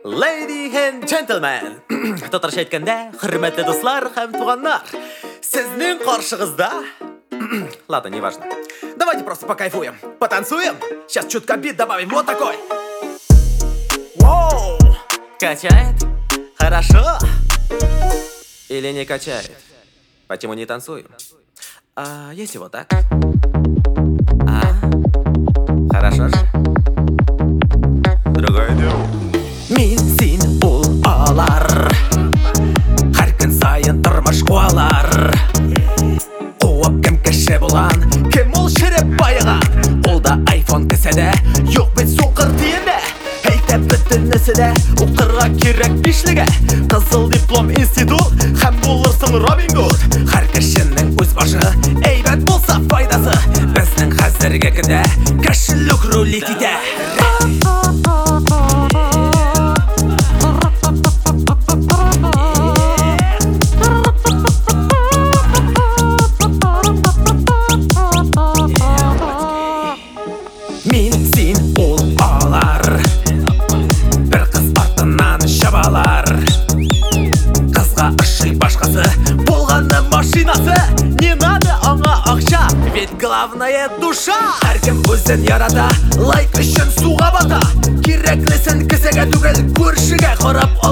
Lady and gentlemen, татарша әйткәндә, хөрмәтле дуслар һәм туганнар, сезнең каршыгызда... Ладно, не важно. Давайте просто покайфуем, потанцуем. Сейчас чутка бит добавим, вот такой. Воу! Качает? Хорошо? Или не качает? Почему не танцуем? А если вот так? Хорошо же? Другое дело. Мин, син, ул, алар. Һәр көн сайын тормыш куалар. Куып кем кеше булган, кем ул шереп байыган. Кулда айфон кесәдә, юк бит сукыр тиендә. Әйтеп бөтенесе дә, укырга кирәк бишлегә. Кызыл диплом институт, һәм булырсың Робин Гуд. Һәр кешенең үз башы, әйбәт булса файдасы. Безнең хәзерге көндә кешелек рулит итә. Мин, син, ул, алар. Бер кыз артыннан чабалар. Кызга ошый башкасы, булганы машинасы. Не надо аңа акча, ведь главное душа. Һәркем үзен ярата, лайк өчен суга бата. Кирәклесен кесәгә түгел, күршегә карап